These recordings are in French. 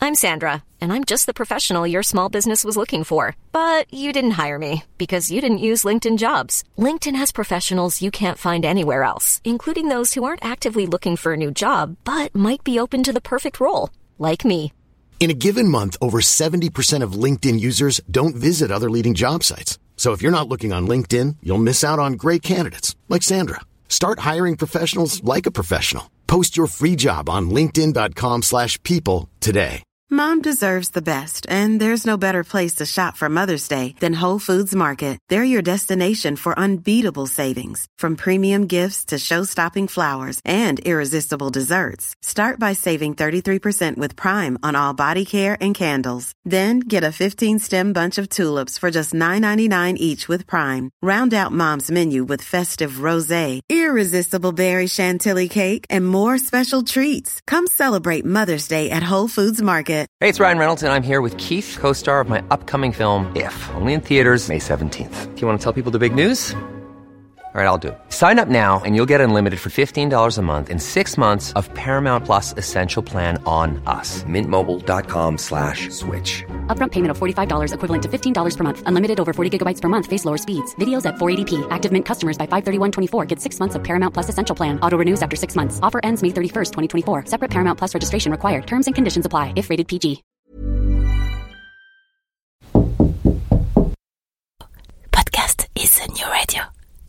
I'm Sandra, and I'm just the professional your small business was looking for. But you didn't hire me because you didn't use LinkedIn Jobs. LinkedIn has professionals you can't find anywhere else, including those who aren't actively looking for a new job, but might be open to the perfect role, like me. In a given month, over 70% of LinkedIn users don't visit other leading job sites. So if you're not looking on LinkedIn, you'll miss out on great candidates like Sandra. Start hiring professionals like a professional. Post your free job on linkedin.com/people today. Mom deserves the best, and there's no better place to shop for Mother's Day than Whole Foods Market. They're your destination for unbeatable savings, from premium gifts to show-stopping flowers and irresistible desserts. Start by saving 33% with Prime on all body care and candles. Then get a 15-stem bunch of tulips for just $9.99 each with Prime. Round out Mom's menu with festive rosé, irresistible berry chantilly cake, and more special treats. Come celebrate Mother's Day at Whole Foods Market. Hey, it's Ryan Reynolds, and I'm here with Keith, co-star of my upcoming film, If, only in theaters May 17th. Do you want to tell people the big news? All right, I'll do it. Sign up now and you'll get unlimited for $15 a month and 6 months of Paramount Plus Essential Plan on us. MintMobile.com/switch. Upfront payment of $45 equivalent to $15 per month. Unlimited over 40 gigabytes per month. Face lower speeds. Videos at 480p. Active Mint customers by 531.24 get 6 months of Paramount Plus Essential Plan. Auto renews after 6 months. Offer ends May 31st, 2024. Separate Paramount Plus registration required. Terms and conditions apply if rated PG. Podcast is the new radio.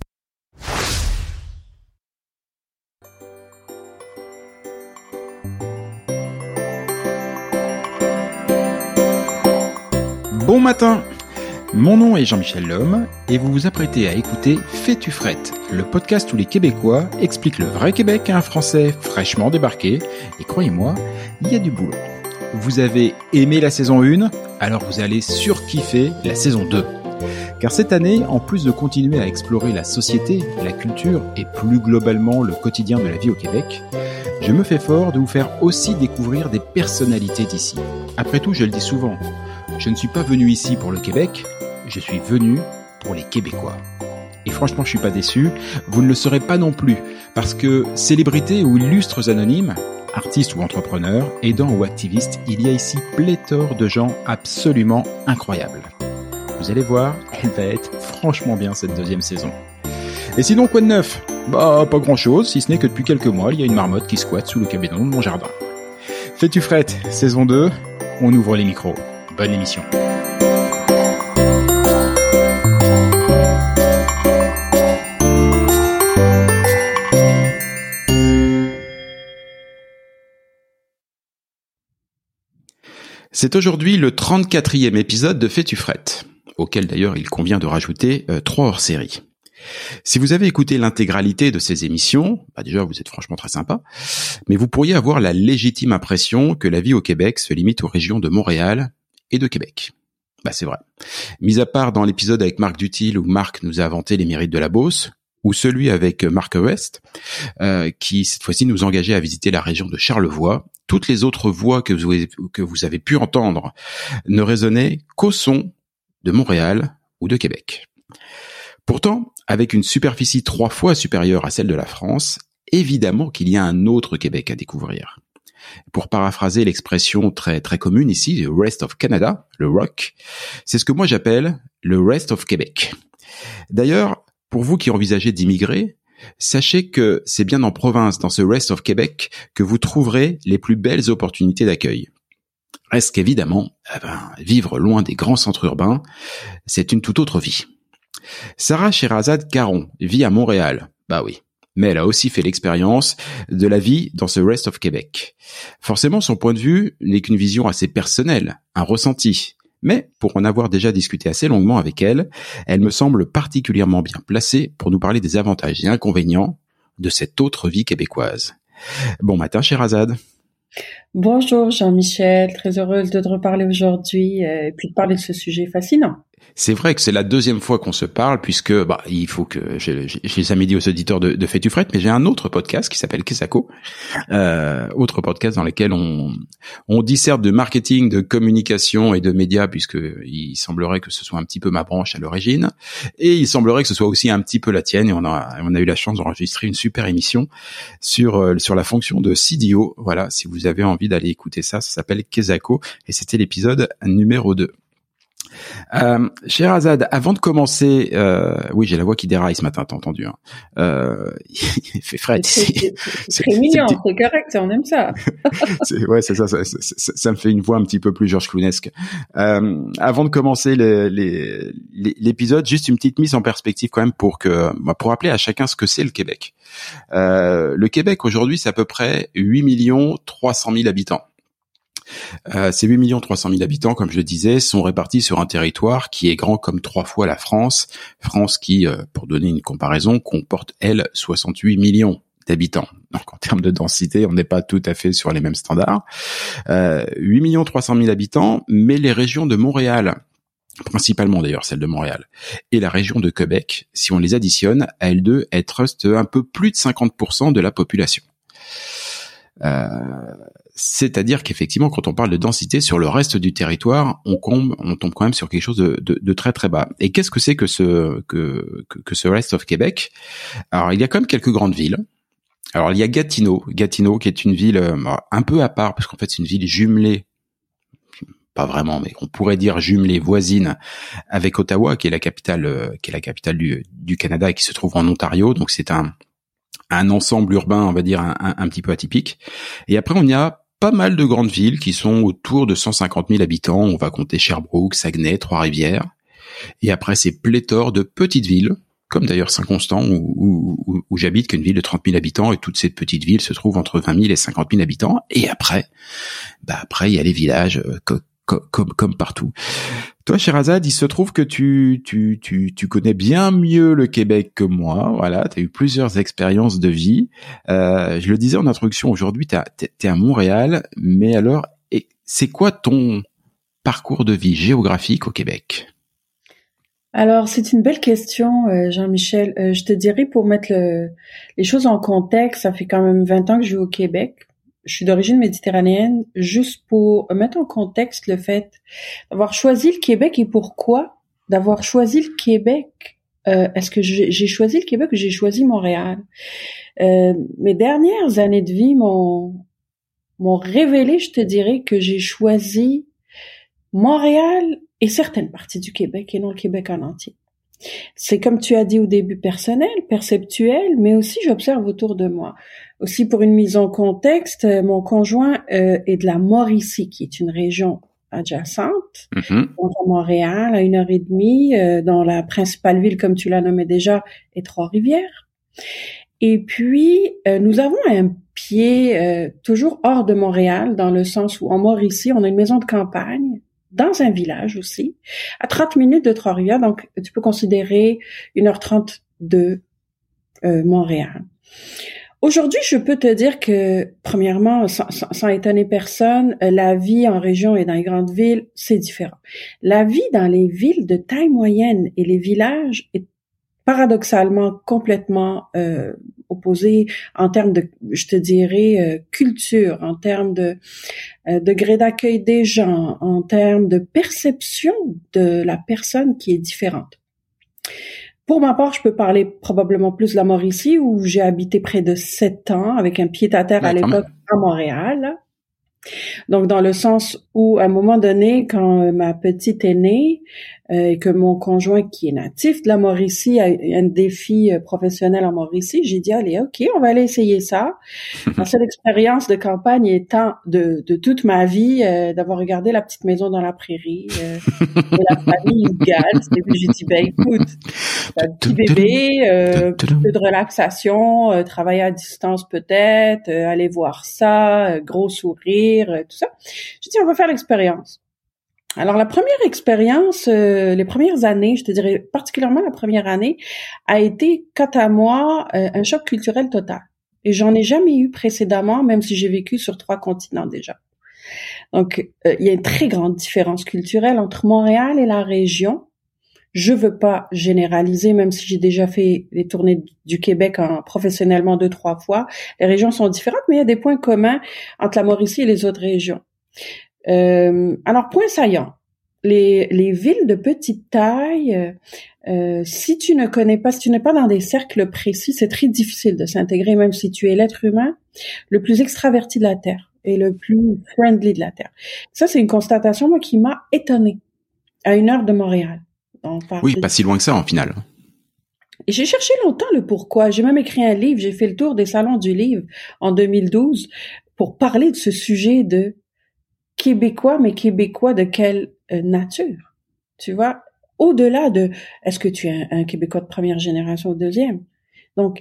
Bon matin, mon nom est Jean-Michel Lhomme et vous vous apprêtez à écouter Fais-tu frette, le podcast où les Québécois expliquent le vrai Québec à un Français fraîchement débarqué. Et croyez-moi, il y a du boulot. Vous avez aimé la saison 1, alors vous allez surkiffer la saison 2. Car cette année, en plus de continuer à explorer la société, la culture et plus globalement le quotidien de la vie au Québec, je me fais fort de vous faire aussi découvrir des personnalités d'ici. Après tout, je le dis souvent, je ne suis pas venu ici pour le Québec, je suis venu pour les Québécois. Et franchement, je suis pas déçu, vous ne le serez pas non plus, parce que célébrités ou illustres anonymes, artistes ou entrepreneurs, aidants ou activistes, il y a ici pléthore de gens absolument incroyables. Vous allez voir, elle va être franchement bien cette deuxième saison. Et sinon, quoi de neuf ? Bah, pas grand chose, si ce n'est que depuis quelques mois, il y a une marmotte qui squatte sous le cabinet de mon jardin. Fais-tu frette, saison 2, on ouvre les micros. Bonne émission. C'est aujourd'hui le 34e épisode de Fais-tu frette, auquel d'ailleurs il convient de rajouter 3 hors-série. Si vous avez écouté l'intégralité de ces émissions, déjà vous êtes franchement très sympa, mais vous pourriez avoir la légitime impression que la vie au Québec se limite aux régions de Montréal et de Québec. C'est vrai. Mis à part dans l'épisode avec Marc Dutil où Marc nous a vanté les mérites de la Beauce, ou celui avec Marc West, qui cette fois-ci nous engageait à visiter la région de Charlevoix, toutes les autres voix que vous avez pu entendre ne résonnaient qu'au son de Montréal ou de Québec. Pourtant, avec une superficie 3 fois supérieure à celle de la France, évidemment qu'il y a un autre Québec à découvrir. Pour paraphraser l'expression très très commune ici, le Rest of Canada, le ROC, c'est ce que moi j'appelle le Rest of Québec. D'ailleurs, pour vous qui envisagez d'immigrer, sachez que c'est bien en province, dans ce Rest of Québec, que vous trouverez les plus belles opportunités d'accueil. Reste qu'évidemment, vivre loin des grands centres urbains, c'est une toute autre vie. Sarah Sherazade Caron vit à Montréal, oui, mais elle a aussi fait l'expérience de la vie dans ce Rest of Québec. Forcément, son point de vue n'est qu'une vision assez personnelle, un ressenti. Mais pour en avoir déjà discuté assez longuement avec elle, elle me semble particulièrement bien placée pour nous parler des avantages et inconvénients de cette autre vie québécoise. Bon matin, Sherazade. Bonjour Jean-Michel, très heureuse de te reparler aujourd'hui et puis de parler de ce sujet fascinant. C'est vrai que c'est la deuxième fois qu'on se parle, puisque il faut que j'ai jamais dit aux auditeurs de Fais-tu Frette, mais j'ai un autre podcast qui s'appelle Kesako, autre podcast dans lequel on disserte de marketing, de communication et de médias, puisque il semblerait que ce soit un petit peu ma branche à l'origine, et il semblerait que ce soit aussi un petit peu la tienne. Et on a eu la chance d'enregistrer une super émission sur la fonction de CDO. Voilà, si vous avez envie d'aller écouter ça s'appelle Kesako, et c'était l'épisode numéro 2. Sherazade, avant de commencer, oui, j'ai la voix qui déraille ce matin, t'as entendu, hein. Il fait frais ici. C'est très mignon, c'est correct, on aime ça. C'est ça, ça me fait une voix un petit peu plus Georges Clounesque. Avant de commencer l'épisode, juste une petite mise en perspective quand même pour rappeler à chacun ce que c'est le Québec. Le Québec aujourd'hui, c'est à peu près 8 300 000 habitants. Ces 8 300 000 habitants, comme je le disais, sont répartis sur un territoire qui est grand comme 3 fois la France. France qui, pour donner une comparaison, comporte, elle, 68 millions d'habitants. Donc en termes de densité, on n'est pas tout à fait sur les mêmes standards. 8 300 000 habitants, mais les régions de Montréal, principalement d'ailleurs celle de Montréal, et la région de Québec, si on les additionne, à elles deux, elles trustent un peu plus de 50% de la population. C'est-à-dire qu'effectivement, quand on parle de densité sur le reste du territoire, on tombe quand même sur quelque chose de très très bas. Et qu'est-ce que c'est que ce Rest of Québec? Alors, il y a quand même quelques grandes villes. Alors, il y a Gatineau qui est une ville un peu à part, parce qu'en fait, c'est une ville jumelée, pas vraiment, mais on pourrait dire jumelée, voisine, avec Ottawa, qui est la capitale du Canada et qui se trouve en Ontario. Donc, c'est un ensemble urbain, on va dire, un petit peu atypique. Et après, on y a pas mal de grandes villes qui sont autour de 150 000 habitants. On va compter Sherbrooke, Saguenay, Trois-Rivières. Et après, c'est pléthore de petites villes, comme d'ailleurs Saint-Constant, où j'habite, qui est une ville de 30 000 habitants. Et toutes ces petites villes se trouvent entre 20 000 et 50 000 habitants. Et après, il y a les villages, comme partout. Toi, Sherazade, il se trouve que tu connais bien mieux le Québec que moi. Voilà, tu as eu plusieurs expériences de vie. Je le disais en introduction, aujourd'hui, t'es à Montréal. Mais alors, c'est quoi ton parcours de vie géographique au Québec? Alors, c'est une belle question, Jean-Michel. Je te dirais, pour mettre les choses en contexte, ça fait quand même 20 ans que je vis au Québec. Je suis d'origine méditerranéenne, juste pour mettre en contexte le fait d'avoir choisi le Québec et pourquoi d'avoir choisi le Québec. Est-ce que j'ai choisi le Québec ou j'ai choisi Montréal? Mes dernières années de vie m'ont révélé, je te dirais, que j'ai choisi Montréal et certaines parties du Québec et non le Québec en entier. C'est comme tu as dit au début, personnel, perceptuel, mais aussi j'observe autour de moi. Aussi pour une mise en contexte, mon conjoint est de la Mauricie, qui est une région adjacente, donc à Montréal, à 1h30, dont la principale ville, comme tu l'as nommé déjà, est Trois-Rivières. Et puis, nous avons un pied toujours hors de Montréal, dans le sens où en Mauricie, on a une maison de campagne, dans un village aussi, à 30 minutes de Trois-Rivières, donc tu peux considérer 1h30 de Montréal. Aujourd'hui, je peux te dire que, premièrement, sans étonner personne, la vie en région et dans les grandes villes, c'est différent. La vie dans les villes de taille moyenne et les villages est paradoxalement complètement opposée en termes de, je te dirais, culture, en termes de degré d'accueil des gens, en termes de perception de la personne qui est différente. Pour ma part, je peux parler probablement plus de la Mauricie, où j'ai habité près de 7 ans, avec un pied-à-terre à l'époque à Montréal. Donc, dans le sens où, à un moment donné, quand ma petite est née, et que mon conjoint, qui est natif de la Mauricie, a un défi professionnel en Mauricie, j'ai dit, allez, OK, on va aller essayer ça. Ma seule expérience de campagne étant de toute ma vie, d'avoir regardé La petite maison dans la prairie, de la famille Hugal. J'ai dit, écoute, un petit bébé, peu de relaxation, travailler à distance peut-être, aller voir ça, gros sourire, tout ça. J'ai dit, on va faire l'expérience. Alors, la première expérience, les premières années, je te dirais particulièrement la première année, a été, quant à moi, un choc culturel total. Et j'en ai jamais eu précédemment, même si j'ai vécu sur 3 continents déjà. Donc, il y a une très grande différence culturelle entre Montréal et la région. Je veux pas généraliser, même si j'ai déjà fait les tournées du Québec professionnellement 2-3 fois. Les régions sont différentes, mais il y a des points communs entre la Mauricie et les autres régions. Alors, point saillant. Les villes de petite taille, si tu n'es pas dans des cercles précis, c'est très difficile de s'intégrer, même si tu es l'être humain le plus extraverti de la Terre et le plus friendly de la Terre. Ça, c'est une constatation, moi, qui m'a étonnée. À 1 heure de Montréal. Oui, pas si loin que ça, en final. Et j'ai cherché longtemps le pourquoi. J'ai même écrit un livre. J'ai fait le tour des salons du livre en 2012 pour parler de ce sujet de Québécois, mais Québécois de quelle nature? Tu vois? Au-delà de, est-ce que tu es un Québécois de première génération ou deuxième? Donc,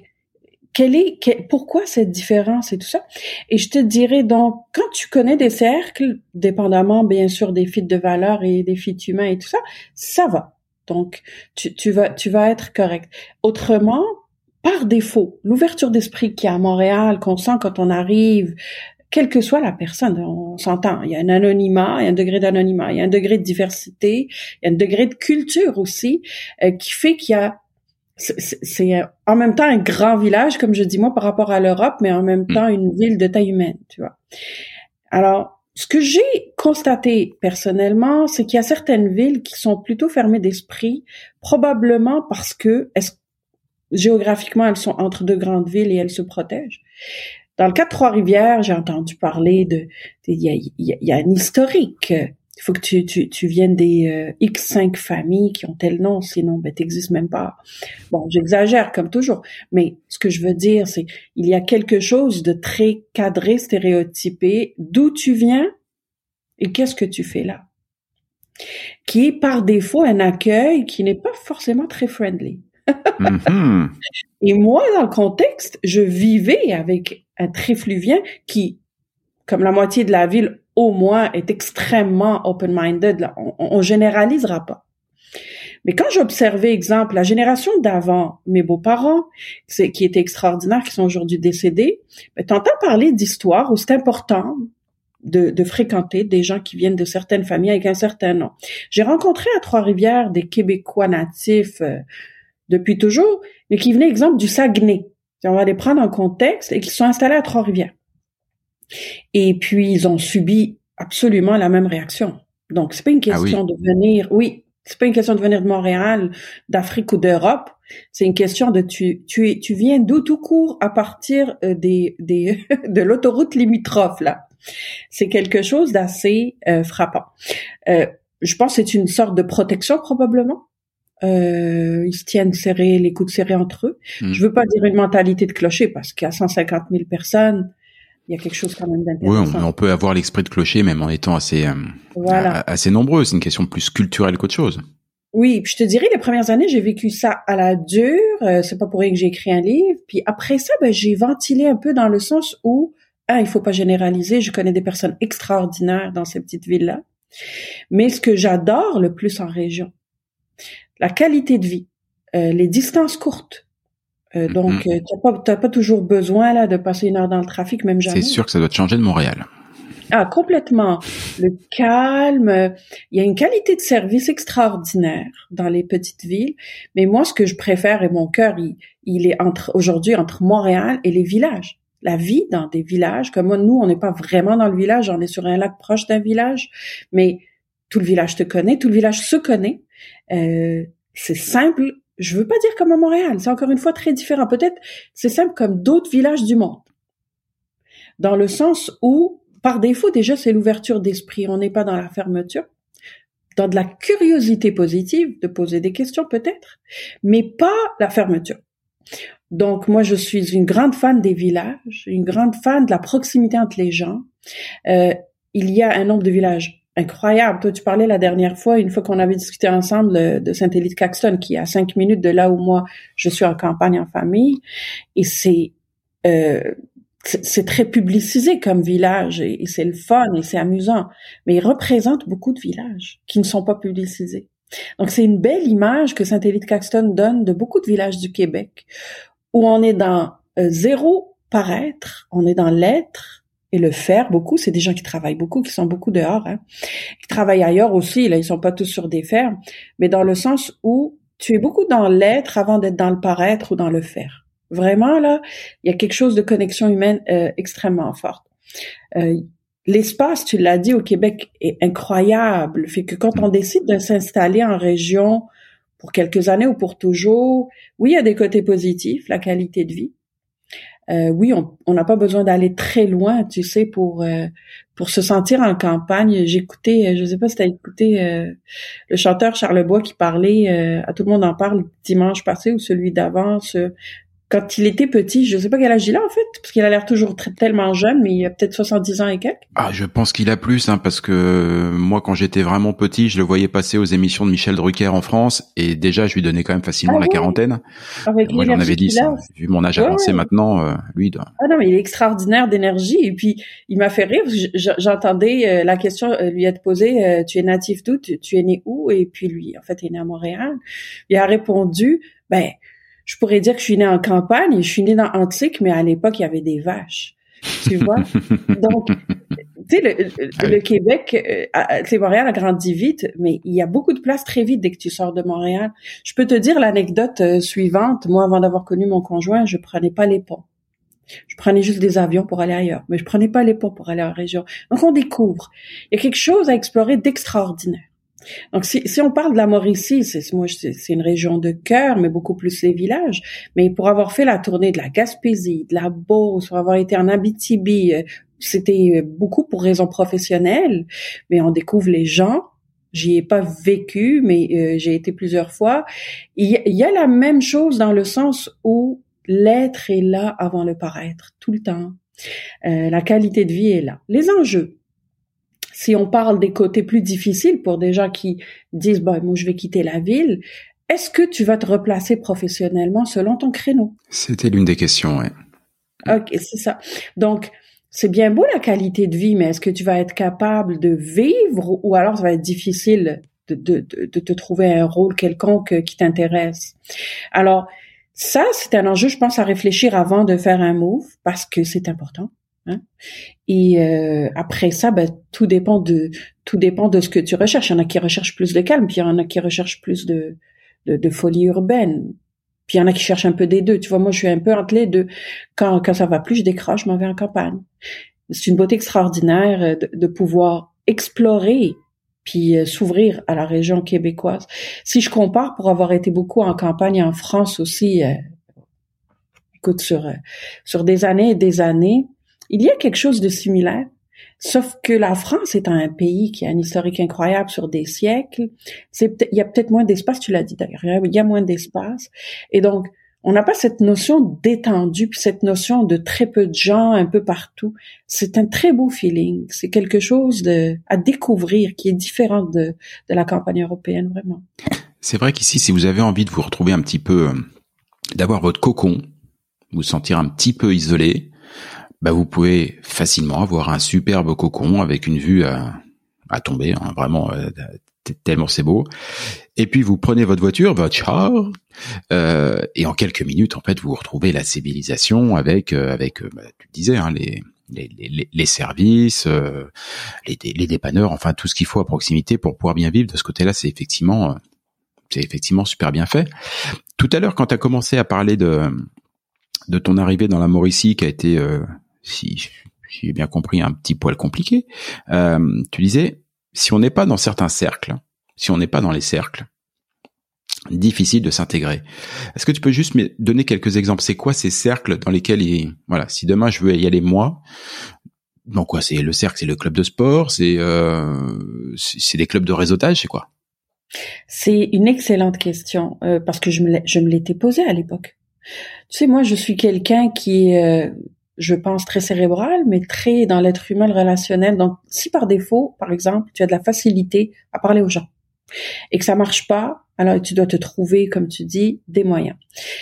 pourquoi cette différence et tout ça? Et je te dirais donc, quand tu connais des cercles, dépendamment bien sûr des fits de valeurs et des fits humains et tout ça, ça va. Donc, tu vas être correct. Autrement, par défaut, l'ouverture d'esprit qu'il y a à Montréal, qu'on sent quand on arrive, quelle que soit la personne, on s'entend. Il y a un anonymat, il y a un degré d'anonymat, il y a un degré de diversité, il y a un degré de culture aussi, qui fait qu'il y a c'est en même temps un grand village, comme je dis moi, par rapport à l'Europe, mais en même temps une ville de taille humaine, tu vois. Alors, ce que j'ai constaté personnellement, c'est qu'il y a certaines villes qui sont plutôt fermées d'esprit, probablement parce que géographiquement, elles sont entre 2 grandes villes et elles se protègent. Dans le cas de Trois-Rivières, j'ai entendu parler il y a un historique. Il faut que tu viennes des X5 familles qui ont tel nom, sinon t'existes même pas. Bon, j'exagère comme toujours, mais ce que je veux dire, c'est il y a quelque chose de très cadré, stéréotypé, d'où tu viens et qu'est-ce que tu fais là, qui est par défaut un accueil qui n'est pas forcément très friendly. Mm-hmm. Et moi, dans le contexte, je vivais avec un Tréfluvien qui, comme la moitié de la ville, au moins, est extrêmement open-minded. Là. On généralisera pas. Mais quand j'observais, exemple, la génération d'avant, mes beaux-parents, qui étaient extraordinaires, qui sont aujourd'hui décédés, t'entends parler d'histoires où c'est important de fréquenter des gens qui viennent de certaines familles avec un certain nom. J'ai rencontré à Trois-Rivières des Québécois natifs depuis toujours, mais qui venaient, exemple, du Saguenay. On va les prendre en contexte et qui sont installés à Trois-Rivières. Et puis, ils ont subi absolument la même réaction. Donc, c'est pas une question de venir, c'est pas une question de venir de Montréal, d'Afrique ou d'Europe. C'est une question de tu viens d'où tout court à partir de l'autoroute limitrophe, là. C'est quelque chose d'assez frappant. Je pense que c'est une sorte de protection, probablement. Ils se tiennent serrés, les coudes serrés entre eux. Je veux pas dire une mentalité de clocher, parce qu'il y a 150 000 personnes, il y a quelque chose quand même d'intéressant. Oui, on peut avoir l'esprit de clocher même en étant assez nombreux. C'est une question plus culturelle qu'autre chose. Oui, puis je te dirais, les premières années, j'ai vécu ça à la dure. C'est pas pour rien que j'ai écrit un livre. Puis après ça, j'ai ventilé un peu dans le sens où, il faut pas généraliser. Je connais des personnes extraordinaires dans ces petites villes-là. Mais ce que j'adore le plus en région, la qualité de vie, les distances courtes. Donc, t'as pas toujours besoin là de passer 1 heure dans le trafic, même jamais. C'est sûr que ça doit te changer de Montréal. Ah, complètement. Le calme, il y a une qualité de service extraordinaire dans les petites villes. Mais moi, ce que je préfère, et mon cœur, il est aujourd'hui entre Montréal et les villages. La vie dans des villages, comme moi, nous, on n'est pas vraiment dans le village, on est sur un lac proche d'un village, mais tout le village te connaît, tout le village se connaît. C'est simple. Je veux pas dire comme à Montréal, c'est encore une fois très différent. Peut-être c'est simple comme d'autres villages du monde. Dans le sens où, par défaut, déjà, c'est l'ouverture d'esprit. On n'est pas dans la fermeture. Dans de la curiosité positive, de poser des questions peut-être, mais pas la fermeture. Donc, moi, je suis une grande fan des villages, une grande fan de la proximité entre les gens. Il y a un nombre de villages incroyable. Toi, tu parlais la dernière fois, une fois qu'on avait discuté ensemble de Saint-Élie-de-Caxton, qui est à 5 minutes de là où moi, je suis en campagne en famille. Et c'est très publicisé comme village et c'est le fun et c'est amusant. Mais il représente beaucoup de villages qui ne sont pas publicisés. Donc, c'est une belle image que Saint-Élie-de-Caxton donne de beaucoup de villages du Québec où on est dans zéro paraître, on est dans l'être, et le fer, beaucoup, c'est des gens qui travaillent beaucoup, qui sont beaucoup dehors, hein, qui travaillent ailleurs aussi, là, ils sont pas tous sur des fermes, mais dans le sens où tu es beaucoup dans l'être avant d'être dans le paraître ou dans le faire. Vraiment, là, il y a quelque chose de connexion humaine extrêmement forte. L'espace, tu l'as dit, au Québec est incroyable. Fait que quand on décide de s'installer en région pour quelques années ou pour toujours, oui, il y a des côtés positifs, la qualité de vie. Oui, on n'a pas besoin d'aller très loin, tu sais, pour se sentir en campagne. J'écoutais, je sais pas si t'as écouté le chanteur Charles Bois qui parlait, à tout le monde en parle dimanche passé ou celui d'avant, quand il était petit, je sais pas quel âge il a en fait, parce qu'il a l'air toujours tellement jeune, mais il a peut-être 70 ans et quelques. Ah, je pense qu'il a plus, hein, parce que moi, quand j'étais vraiment petit, je le voyais passer aux émissions de Michel Drucker en France, et déjà, je lui donnais quand même facilement la quarantaine. Avec moi, j'en avais 10. Hein. Vu mon âge avancé maintenant, lui, il doit... Ah non, mais il est extraordinaire d'énergie, et puis il m'a fait rire, parce que j'entendais la question lui être posée, tu es natif d'où, tu es né où? Et puis lui, en fait, il est né à Montréal. Il a répondu, je pourrais dire que je suis née en campagne, je suis née dans Antique, mais à l'époque, il y avait des vaches. Tu vois? Donc, tu sais, le Québec, c'est Montréal a grandi vite, mais il y a beaucoup de place très vite dès que tu sors de Montréal. Je peux te dire l'anecdote suivante. Moi, avant d'avoir connu mon conjoint, je prenais pas les ponts. Je prenais juste des avions pour aller ailleurs, mais je prenais pas les ponts pour aller en région. Donc, on découvre. Il y a quelque chose à explorer d'extraordinaire. Donc, si on parle de la Mauricie, c'est une région de cœur, mais beaucoup plus les villages. Mais pour avoir fait la tournée de la Gaspésie, de la Beauce, pour avoir été en Abitibi, c'était beaucoup pour raisons professionnelles. Mais on découvre les gens. J'y ai pas vécu, mais j'ai été plusieurs fois. Il y a la même chose dans le sens où l'être est là avant le paraître, tout le temps. La qualité de vie est là. Les enjeux. Si on parle des côtés plus difficiles pour des gens qui disent, moi, je vais quitter la ville, est-ce que tu vas te replacer professionnellement selon ton créneau? C'était l'une des questions, oui. OK, c'est ça. Donc, c'est bien beau la qualité de vie, mais est-ce que tu vas être capable de vivre ou alors ça va être difficile de te trouver un rôle quelconque qui t'intéresse? Alors, ça, c'est un enjeu, je pense, à réfléchir avant de faire un move parce que c'est important. Hein? Et après ça, tout dépend de ce que tu recherches. Il y en a qui recherchent plus de calme, puis il y en a qui recherchent plus de folie urbaine. Puis il y en a qui cherchent un peu des deux. Tu vois, moi, je suis un peu entre les deux. Quand ça va plus, je décroche, je m'en vais en campagne. C'est une beauté extraordinaire de pouvoir explorer puis s'ouvrir à la région québécoise. Si je compare, pour avoir été beaucoup en campagne en France aussi, écoute, sur des années et des années, il y a quelque chose de similaire, sauf que la France étant un pays qui a un historique incroyable sur des siècles, il y a peut-être moins d'espace, tu l'as dit d'ailleurs, il y a moins d'espace, et donc on n'a pas cette notion d'étendue, puis cette notion de très peu de gens un peu partout. C'est un très beau feeling, c'est quelque chose à découvrir qui est différent de la campagne européenne, vraiment. C'est vrai qu'ici, si vous avez envie de vous retrouver un petit peu, d'avoir votre cocon, vous sentir un petit peu isolé, vous pouvez facilement avoir un superbe cocon avec une vue à tomber, hein, vraiment tellement c'est beau. Et puis vous prenez votre voiture, votre char, et en quelques minutes en fait vous retrouvez la civilisation avec tu disais hein, les services, les dépanneurs, enfin tout ce qu'il faut à proximité pour pouvoir bien vivre. De ce côté-là, c'est effectivement super bien fait. Tout à l'heure, quand tu as commencé à parler de ton arrivée dans la Mauricie, qui a été si j'ai bien compris, un petit poil compliqué. Tu disais, si on n'est pas dans certains cercles, si on n'est pas dans les cercles, difficile de s'intégrer. Est-ce que tu peux juste me donner quelques exemples? C'est quoi ces cercles dans lesquels si demain je veux y aller moi, donc quoi, c'est le cercle, c'est le club de sport, c'est des clubs de réseautage, c'est quoi? C'est une excellente question, parce que je me l'étais posée à l'époque. Tu sais, moi, je suis quelqu'un qui est, je pense, très cérébral, mais très dans l'être humain, le relationnel. Donc, si par défaut, par exemple, tu as de la facilité à parler aux gens et que ça marche pas, alors tu dois te trouver, comme tu dis, des moyens.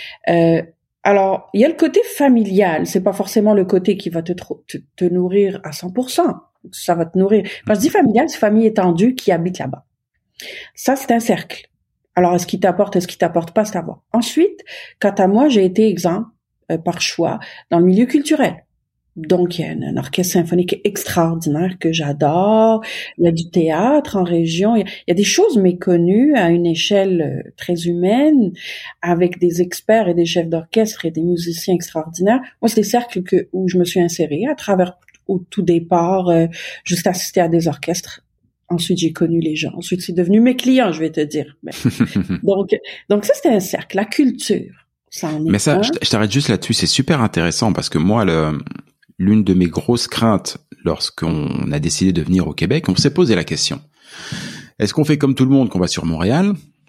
Alors, il y a le côté familial. C'est pas forcément le côté qui va te nourrir à 100%. Ça va te nourrir. Quand je dis familial, c'est famille étendue qui habite là-bas. Ça, c'est un cercle. Alors, est-ce qu'il t'apporte pas, c'est à voir. Ensuite, quant à moi, j'ai été exemple, par choix, dans le milieu culturel. Donc, il y a un orchestre symphonique extraordinaire que j'adore. Il y a du théâtre en région. Il y a des choses méconnues à une échelle très humaine, avec des experts et des chefs d'orchestre et des musiciens extraordinaires. Moi, c'est des cercles où je me suis insérée à travers, au tout départ, juste assister à des orchestres. Ensuite, j'ai connu les gens. Ensuite, c'est devenu mes clients, je vais te dire. Donc ça, c'était un cercle. La culture, ça en est. Mais ça, je t'arrête juste là-dessus. C'est super intéressant parce que moi, l'une de mes grosses craintes lorsqu'on a décidé de venir au Québec, on s'est posé la question. Est-ce qu'on fait comme tout le monde, qu'on va sur Montréal,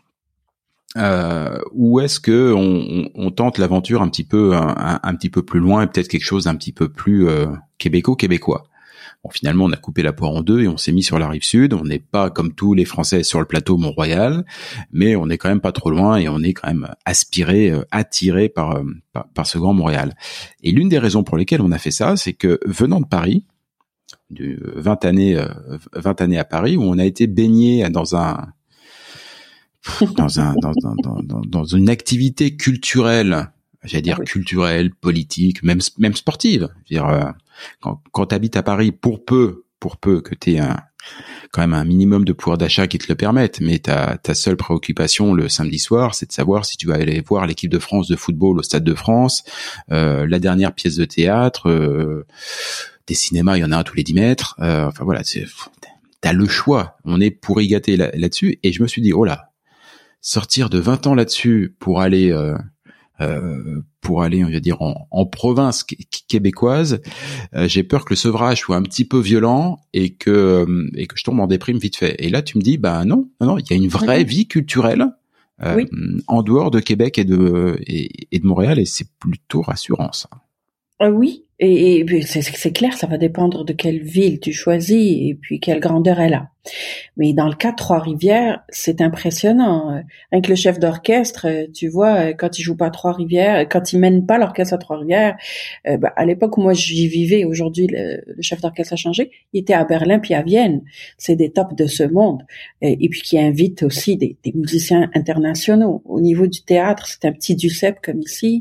ou est-ce que on tente l'aventure un petit peu plus loin et peut-être quelque chose d'un petit peu plus québécois. Bon, finalement, on a coupé la poire en deux et on s'est mis sur la rive sud. On n'est pas comme tous les Français sur le plateau Mont-Royal, mais on est quand même pas trop loin et on est quand même attiré par ce grand Montréal. Et l'une des raisons pour lesquelles on a fait ça, c'est que venant de Paris, de 20 années à Paris, où on a été baigné dans une activité culturelle, j'allais dire culturelle, politique, même sportive. Je veux dire, quand t'habites à Paris, pour peu que t'aies quand même un minimum de pouvoir d'achat qui te le permette, mais ta seule préoccupation le samedi soir, c'est de savoir si tu vas aller voir l'équipe de France de football au Stade de France, la dernière pièce de théâtre, des cinémas, il y en a un tous les 10 mètres, enfin voilà, t'as le choix. On est pourri gâté là-dessus, et je me suis dit, oh là, sortir de 20 ans là-dessus pour aller, on va dire, en province québécoise, j'ai peur que le sevrage soit un petit peu violent et que je tombe en déprime vite fait. Et là, tu me dis, non, il y a une vraie vie culturelle en dehors de Québec et de Montréal, et c'est plutôt rassurant, ça. Oui, et c'est clair, ça va dépendre de quelle ville tu choisis et puis quelle grandeur elle a. Mais dans le cas de Trois-Rivières, c'est impressionnant. Avec le chef d'orchestre, tu vois, quand il joue pas à Trois-Rivières, quand il mène pas l'orchestre à Trois-Rivières, à l'époque où moi j'y vivais, aujourd'hui le chef d'orchestre a changé, il était à Berlin puis à Vienne. C'est des tops de ce monde. Et puis qui invite aussi des musiciens internationaux. Au niveau du théâtre, c'est un petit Duceppe comme ici.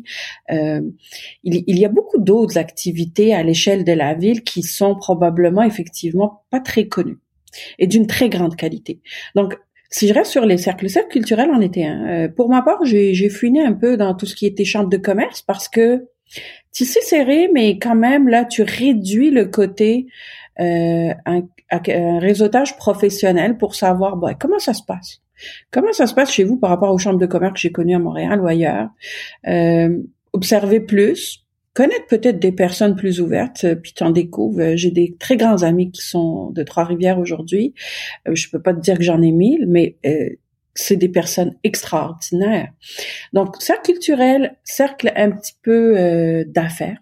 Il y a beaucoup d'autres activités à l'échelle de la ville qui sont probablement effectivement pas très connues et d'une très grande qualité. Donc, si je reste sur les cercles, le cercle culturel en était un. Pour ma part, j'ai fouiné un peu dans tout ce qui était chambre de commerce parce que tissé serré, mais quand même, là, tu réduis le côté un réseautage professionnel pour savoir comment ça se passe. Comment ça se passe chez vous par rapport aux chambres de commerce que j'ai connues à Montréal ou ailleurs. Observer plus, connaître peut-être des personnes plus ouvertes, puis t'en découvres. J'ai des très grands amis qui sont de Trois-Rivières aujourd'hui. Je peux pas te dire que j'en ai 1000, mais c'est des personnes extraordinaires. Donc, cercle culturel, cercle un petit peu d'affaires.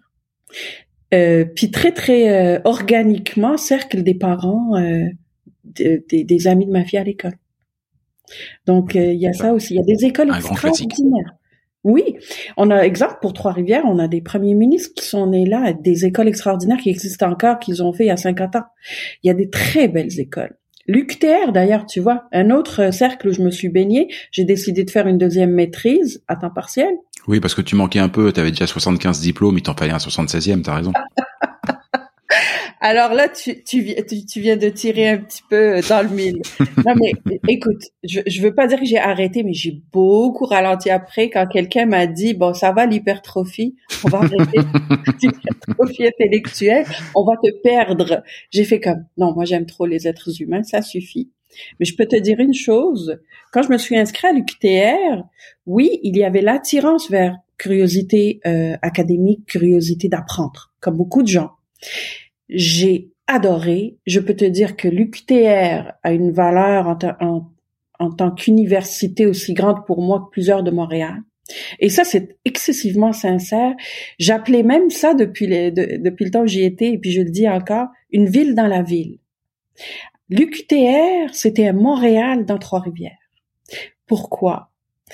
Puis très, très organiquement, cercle des parents, des amis de ma fille à l'école. Donc, il y a ça aussi. Il y a des écoles extraordinaires. Oui, on a exemple pour Trois-Rivières, on a des premiers ministres qui sont nés là, des écoles extraordinaires qui existent encore, qu'ils ont fait il y a 50 ans. Il y a des très belles écoles. L'UQTR d'ailleurs, tu vois, un autre cercle où je me suis baignée, j'ai décidé de faire une deuxième maîtrise à temps partiel. Oui, parce que tu manquais un peu, tu avais déjà 75 diplômes, il t'en fallait un 76e, t'as raison. Alors là, tu viens de tirer un petit peu dans le mille. Non mais écoute, je veux pas dire que j'ai arrêté, mais j'ai beaucoup ralenti après quand quelqu'un m'a dit bon ça va l'hypertrophie, on va arrêter l'hypertrophie intellectuelle, on va te perdre. J'ai fait comme non, moi j'aime trop les êtres humains, ça suffit. Mais je peux te dire une chose, quand je me suis inscrite à l'UQTR, oui, il y avait l'attirance vers curiosité académique, curiosité d'apprendre, comme beaucoup de gens. J'ai adoré. Je peux te dire que l'UQTR a une valeur en tant qu'université aussi grande pour moi que plusieurs de Montréal. Et ça, c'est excessivement sincère. J'appelais même ça depuis le temps où j'y étais, et puis je le dis encore, une ville dans la ville. L'UQTR, c'était un Montréal dans Trois-Rivières. Pourquoi?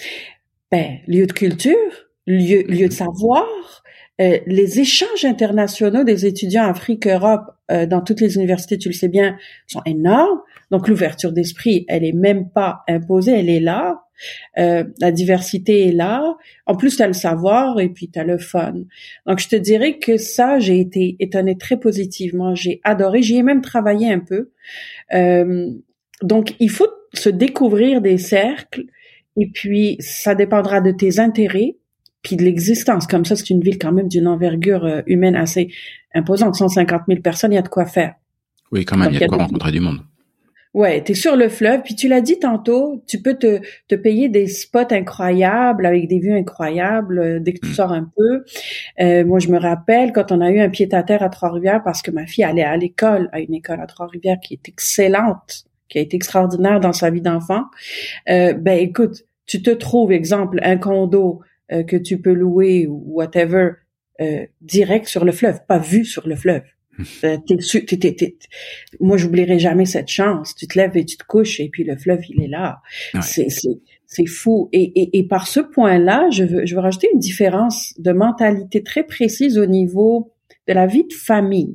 Lieu de culture, lieu de savoir. Les échanges internationaux des étudiants Afrique-Europe dans toutes les universités, tu le sais bien, sont énormes. Donc l'ouverture d'esprit, elle est même pas imposée, elle est là. La diversité est là. En plus, t'as le savoir et puis t'as le fun. Donc, je te dirais que ça, j'ai été étonnée très positivement. J'ai adoré. J'y ai même travaillé un peu. Donc, il faut se découvrir des cercles et puis ça dépendra de tes intérêts puis de l'existence. Comme ça, c'est une ville quand même d'une envergure humaine assez imposante. 150 000 personnes, il y a de quoi faire. Oui, quand même, il y a de quoi rencontrer du monde. Ouais, t'es sur le fleuve, puis tu l'as dit tantôt, tu peux te payer des spots incroyables avec des vues incroyables dès que tu sors un peu. Moi, je me rappelle quand on a eu un pied-à-terre à Trois-Rivières parce que ma fille allait à une école à Trois-Rivières qui est excellente, qui a été extraordinaire dans sa vie d'enfant. Écoute, tu te trouves, exemple, un condo que tu peux louer ou whatever, direct sur le fleuve, pas vu sur le fleuve. Moi, j'oublierai jamais cette chance. Tu te lèves et tu te couches et puis le fleuve, il est là. Ouais. C'est fou. Et par ce point-là, je veux rajouter une différence de mentalité très précise au niveau de la vie de famille.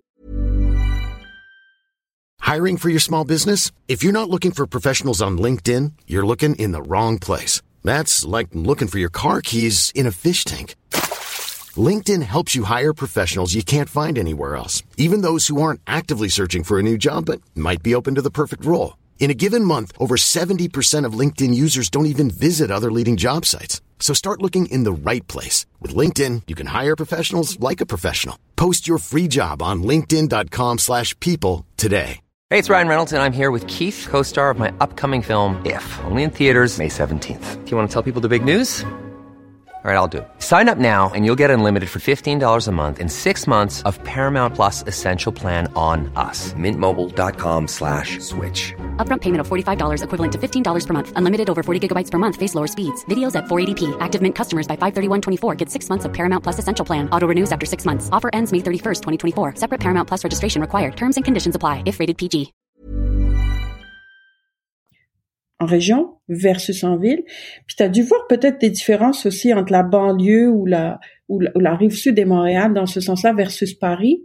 Hiring for your small business? If you're not looking for professionals on LinkedIn, you're looking in the wrong place. That's like looking for your car keys in a fish tank. LinkedIn helps you hire professionals you can't find anywhere else, even those who aren't actively searching for a new job but might be open to the perfect role. In a given month, over 70% of LinkedIn users don't even visit other leading job sites. So start looking in the right place. With LinkedIn, you can hire professionals like a professional. Post your free job on linkedin.com/people today. Hey, it's Ryan Reynolds, and I'm here with Keith, co-star of my upcoming film, If, only in theaters May 17th. Do you want to tell people the big news? All right, I'll do it. Sign up now and you'll get unlimited for $15 a month and 6 months of Paramount Plus Essential Plan on us. MintMobile.com/switch. Upfront payment of $45 equivalent to $15 per month. Unlimited over 40 gigabytes per month. Face lower speeds. Videos at 480p. Active Mint customers by 531.24 get 6 months of Paramount Plus Essential Plan. Auto renews after 6 months. Offer ends May 31st, 2024. Separate Paramount Plus registration required. Terms and conditions apply if rated PG. En région versus en ville. Puis tu as dû voir peut-être des différences aussi entre la banlieue ou la rive sud de Montréal dans ce sens-là versus Paris.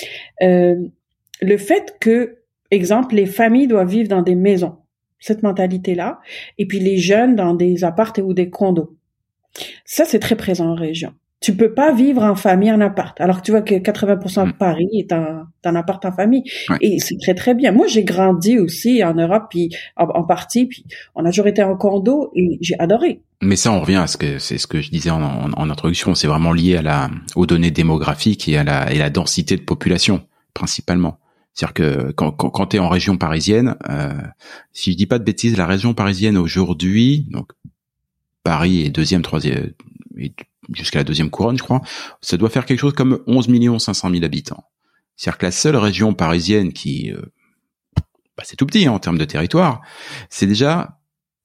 Le fait que, exemple, les familles doivent vivre dans des maisons, cette mentalité-là, et puis les jeunes dans des apparts ou des condos. Ça, c'est très présent en région. Tu peux pas vivre en famille en appart, alors que tu vois que 80% de Paris est en appart en famille. Ouais. Et c'est très, très bien. Moi, j'ai grandi aussi en Europe, puis en partie, puis on a toujours été en condo et j'ai adoré. Mais ça, on revient à ce que je disais en introduction. C'est vraiment lié aux données démographiques et à la densité de population, principalement. C'est-à-dire que quand t'es en région parisienne, si je dis pas de bêtises, la région parisienne aujourd'hui, donc Paris est deuxième, troisième, et jusqu'à la deuxième couronne, je crois, ça doit faire quelque chose comme 11 500 000 habitants. C'est-à-dire que la seule région parisienne qui, c'est tout petit en termes de territoire, c'est déjà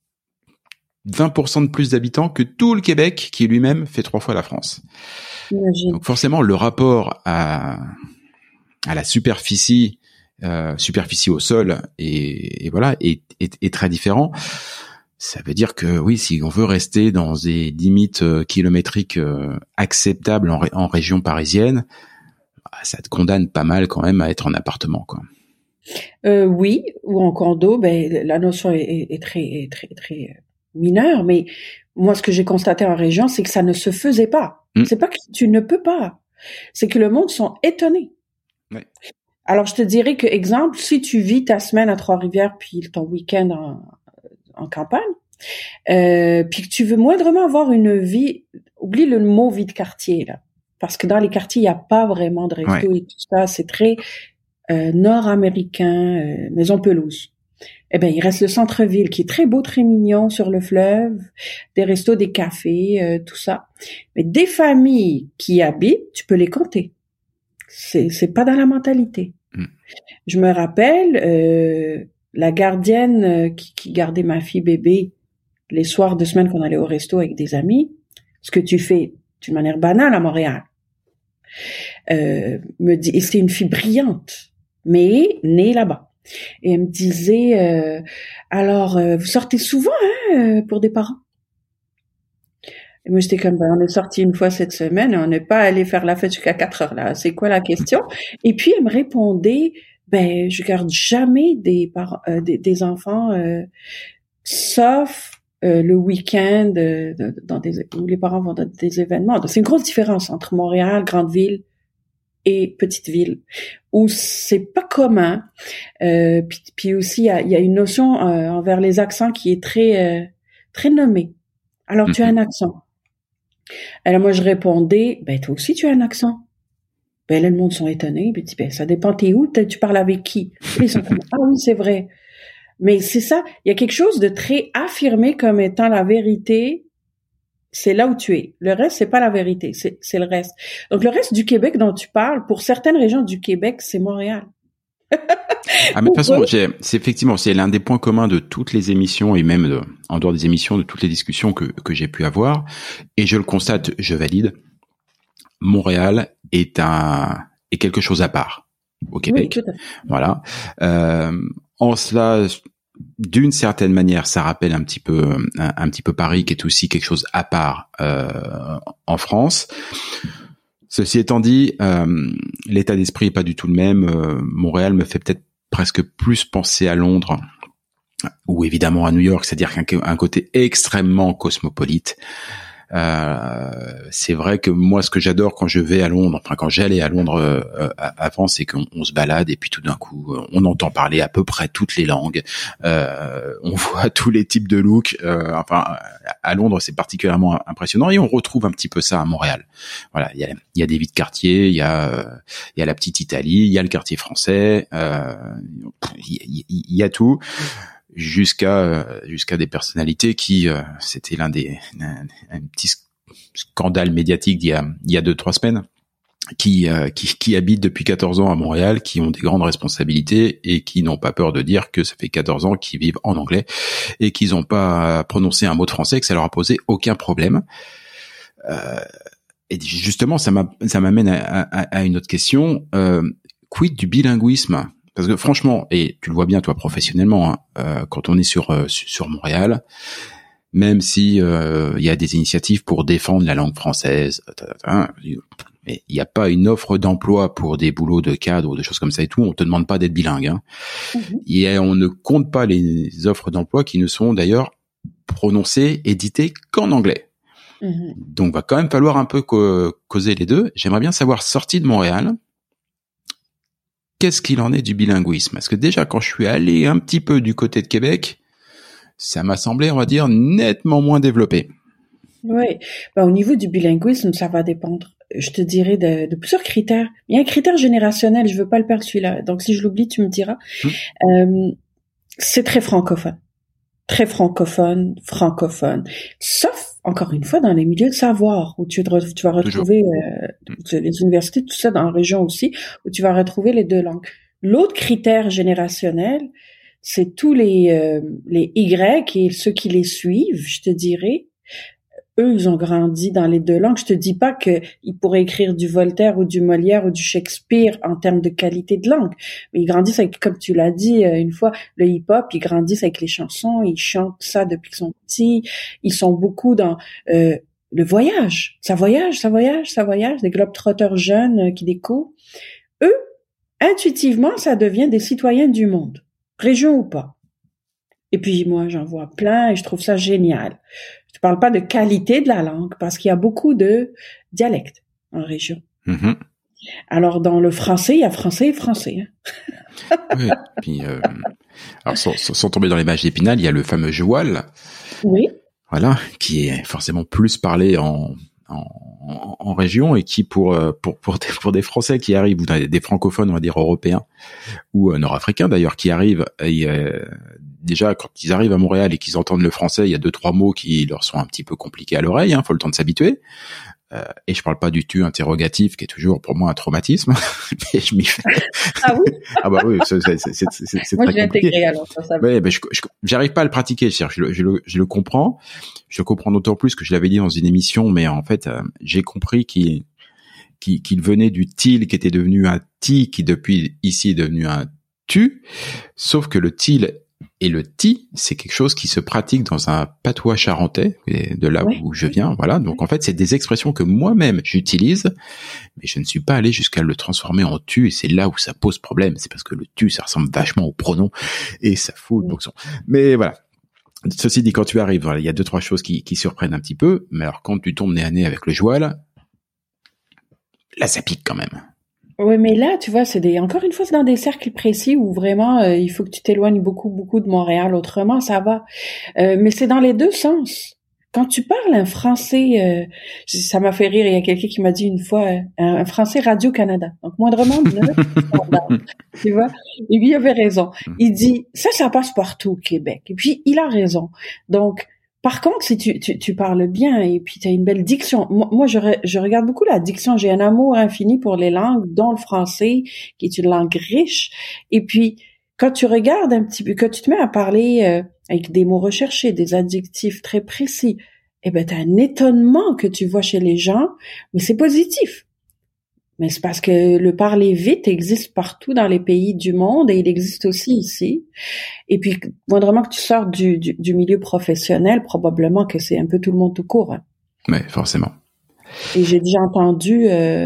20% de plus d'habitants que tout le Québec, qui lui-même fait 3 fois la France. Imagine. Donc forcément, le rapport à la superficie au sol et voilà est très différent. Ça veut dire que oui, si on veut rester dans des limites kilométriques acceptables en région parisienne, ça te condamne pas mal quand même à être en appartement, quoi. Oui, ou en condo, la notion est très mineure, mais moi ce que j'ai constaté en région, c'est que ça ne se faisait pas. C'est pas que tu ne peux pas, c'est que le monde sont étonnés. Ouais. Alors je te dirais que, exemple, si tu vis ta semaine à Trois-Rivières puis ton week-end en campagne, puis que tu veux moindrement avoir une vie, oublie le mot vie de quartier, là. Parce que dans les quartiers, il n'y a pas vraiment de resto et tout ça. C'est très nord-américain, maison pelouse. Eh ben, il reste le centre-ville qui est très beau, très mignon sur le fleuve, des restos, des cafés, tout ça. Mais des familles qui y habitent, tu peux les compter. C'est pas dans la mentalité. Je me rappelle, la gardienne qui gardait ma fille bébé les soirs de semaine qu'on allait au resto avec des amis, ce que tu fais d'une manière banale à Montréal, me dit, et c'était une fille brillante, mais née là-bas. Et elle me disait, alors, vous sortez souvent, pour des parents? Et moi, j'étais comme, on est sorti une fois cette semaine, on n'est pas allé faire la fête jusqu'à 4 heures, là. C'est quoi la question? Et puis, elle me répondait, je garde jamais des enfants, sauf le week-end où les parents vont dans des événements. Donc, c'est une grosse différence entre Montréal, grande ville, et petite ville, où c'est pas commun. Puis aussi, il y a une notion envers les accents qui est très nommée. Alors, tu as un accent. Alors, moi, je répondais, ben, toi aussi, tu as un accent. Ben, là, le monde sont étonnés. Puis, ben, ça dépend, t'es où? Tu parles avec qui? Puis, ils sont comme, ah oui, c'est vrai. Mais c'est ça. Il y a quelque chose de très affirmé comme étant la vérité. C'est là où tu es. Le reste, c'est pas la vérité. C'est le reste. Donc, le reste du Québec dont tu parles, pour certaines régions du Québec, c'est Montréal. Mais de toute façon, c'est effectivement, c'est l'un des points communs de toutes les émissions et même en dehors des émissions, de toutes les discussions que j'ai pu avoir. Et je le constate, je valide. Montréal est quelque chose à part au Québec. Oui, voilà. En cela, d'une certaine manière, ça rappelle un petit peu Paris, qui est aussi quelque chose à part en France. Ceci étant dit, l'état d'esprit est pas du tout le même. Montréal me fait peut-être presque plus penser à Londres ou évidemment à New York, c'est-à-dire qu'un côté extrêmement cosmopolite. C'est vrai que moi, ce que j'adore quand je vais à Londres, enfin quand j'allais à Londres avant, c'est qu'on se balade et puis tout d'un coup, on entend parler à peu près toutes les langues, on voit tous les types de looks. Enfin, à Londres, c'est particulièrement impressionnant et on retrouve un petit peu ça à Montréal. Voilà, il y a des vies de quartier, il y a la petite Italie, il y a le quartier français, il y a tout. Jusqu'à des personnalités qui c'était un petit scandale médiatique d'il y a 2-3 semaines qui habitent depuis 14 ans à Montréal, qui ont des grandes responsabilités et qui n'ont pas peur de dire que ça fait 14 ans qu'ils vivent en anglais et qu'ils n'ont pas prononcé un mot de français, que ça leur a posé aucun problème. Et justement, ça m'amène à une autre question. Quid du bilinguisme? Parce que franchement, et tu le vois bien toi professionnellement, quand on est sur Montréal, même si il y a des initiatives pour défendre la langue française, mais il n'y a pas une offre d'emploi pour des boulots de cadre ou des choses comme ça et tout. On te demande pas d'être bilingue. Hein. Et on ne compte pas les offres d'emploi qui ne sont d'ailleurs prononcées, éditées qu'en anglais. Donc va quand même falloir un peu causer les deux. J'aimerais bien savoir, sorti de Montréal, qu'est-ce qu'il en est du bilinguisme? Parce que déjà, quand je suis allé un petit peu du côté de Québec, ça m'a semblé, on va dire, nettement moins développé. Oui. Au niveau du bilinguisme, ça va dépendre, je te dirais, de plusieurs critères. Il y a un critère générationnel, je veux pas le perdre celui-là. Donc, si je l'oublie, tu me diras. C'est très francophone. Très francophone. Sauf, encore une fois, dans les milieux de savoir, où tu vas retrouver les universités, tout ça dans la région aussi, où tu vas retrouver les deux langues. L'autre critère générationnel, c'est tous les Y et ceux qui les suivent, je te dirais. Eux, ils ont grandi dans les deux langues. Je te dis pas qu'ils pourraient écrire du Voltaire ou du Molière ou du Shakespeare en termes de qualité de langue. Mais ils grandissent avec, comme tu l'as dit une fois, le hip-hop, ils grandissent avec les chansons, ils chantent ça depuis qu'ils sont petits. Ils sont beaucoup dans le voyage. Ça voyage. Des globetrotters jeunes qui découvrent. Eux, intuitivement, ça devient des citoyens du monde, région ou pas. Et puis moi, j'en vois plein et je trouve ça génial. Je parle pas de qualité de la langue parce qu'il y a beaucoup de dialectes en région. Alors dans le français, il y a français et français. Oui. Puis alors sans tomber dans les mages d'Épinal, il y a le fameux joual. Oui. Voilà, qui est forcément plus parlé en région et qui pour des Français qui arrivent ou des francophones, on va dire européens ou nord-africains d'ailleurs qui arrivent et déjà quand ils arrivent à Montréal et qu'ils entendent le français, il y a 2-3 mots qui leur sont un petit peu compliqués à l'oreille, faut le temps de s'habituer. Et je parle pas du tu interrogatif qui est toujours pour moi un traumatisme. Mais je m'y fais. Ah oui. Ah bah oui, c'est moi très je l'ai compliqué. intégré alors ça. Ouais, ben j'arrive pas à le pratiquer, je le comprends. Je le comprends d'autant plus que je l'avais dit dans une émission, mais en fait, j'ai compris qu'il venait du til qui était devenu un ti qui depuis ici est devenu un tu, sauf que le til et le ti, c'est quelque chose qui se pratique dans un patois charentais, de là où je viens, voilà. Donc en fait, c'est des expressions que moi-même j'utilise, mais je ne suis pas allé jusqu'à le transformer en tu, et c'est là où ça pose problème. C'est parce que le tu, ça ressemble vachement au pronom, et ça fout le boxon. Mais voilà. Ceci dit, quand tu arrives, voilà, il y a 2-3 choses qui surprennent un petit peu, mais alors quand tu tombes nez à nez avec le joual, là ça pique quand même. Oui, mais là, tu vois, encore une fois, c'est dans des cercles précis où vraiment, il faut que tu t'éloignes beaucoup de Montréal. Autrement, ça va. Mais c'est dans les deux sens. Quand tu parles un français, ça m'a fait rire. Il y a quelqu'un qui m'a dit une fois, un français Radio-Canada. Donc, moindrement, tu vois. Et puis, il avait raison. Il dit, ça passe partout au Québec. Et puis, il a raison. Donc, par contre, si tu parles bien et puis tu as une belle diction. Moi, je regarde beaucoup la diction. J'ai un amour infini pour les langues, dont le français, qui est une langue riche. Et puis, quand tu regardes un petit peu, quand tu te mets à parler avec des mots recherchés, des adjectifs très précis, eh ben, t'as un étonnement que tu vois chez les gens, mais c'est positif. Mais c'est parce que le parler vite existe partout dans les pays du monde et il existe aussi ici. Et puis, moindrement que tu sors du milieu professionnel, probablement que c'est un peu tout le monde tout court. Hein. Ouais, forcément. Et j'ai déjà entendu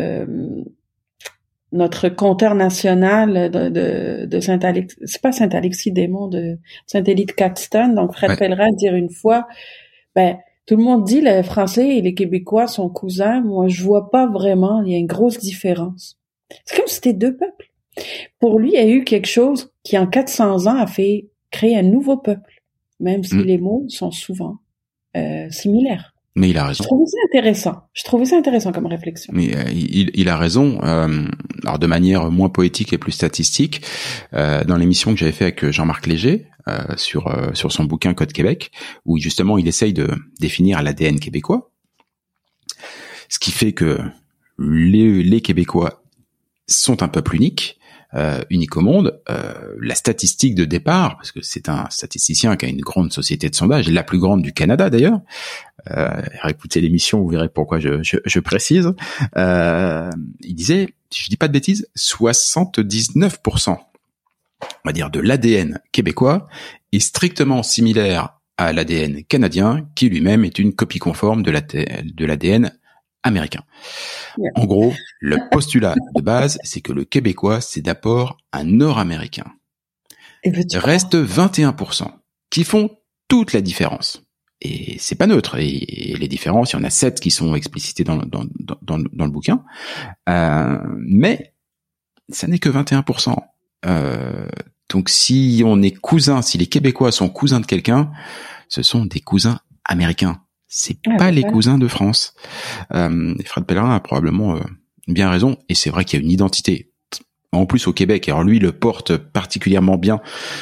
notre compteur national de Saint-Alexis, c'est pas Saint-Alexis-des-Monts, de Saint-Élie-de-Caxton, donc Fred Pellerin dire une fois, tout le monde dit les Français et les Québécois sont cousins. Moi, je vois pas vraiment. Il y a une grosse différence. C'est comme si c'était deux peuples. Pour lui, il y a eu quelque chose qui, en 400 ans, a fait créer un nouveau peuple, même si les mots sont souvent similaires. Mais il a raison. Je trouvais ça intéressant comme réflexion. Mais il a raison. Alors de manière moins poétique et plus statistique, dans l'émission que j'avais fait avec Jean-Marc Léger sur son bouquin Code Québec, où justement il essaye de définir l'ADN québécois, ce qui fait que les Québécois sont un peuple unique au monde. La statistique de départ, parce que c'est un statisticien qui a une grande société de sondage, la plus grande du Canada d'ailleurs. Écoutez l'émission, vous verrez pourquoi je précise. Il disait, si je dis pas de bêtises, 79%, on va dire, de l'ADN québécois est strictement similaire à l'ADN canadien, qui lui-même est une copie conforme de l'ADN américain. Yeah. En gros, le postulat de base, c'est que le Québécois, c'est d'abord un Nord-Américain. Il reste 21% qui font toute la différence. Et c'est pas neutre. Et les différences, il y en a 7 qui sont explicitées dans le bouquin. Mais ça n'est que 21%. Donc si on est cousins, si les Québécois sont cousins de quelqu'un, ce sont des cousins américains. C'est pas les cousins de France. Fred Pellerin a probablement bien raison. Et c'est vrai qu'il y a une identité. En plus au Québec, alors lui le porte particulièrement bien.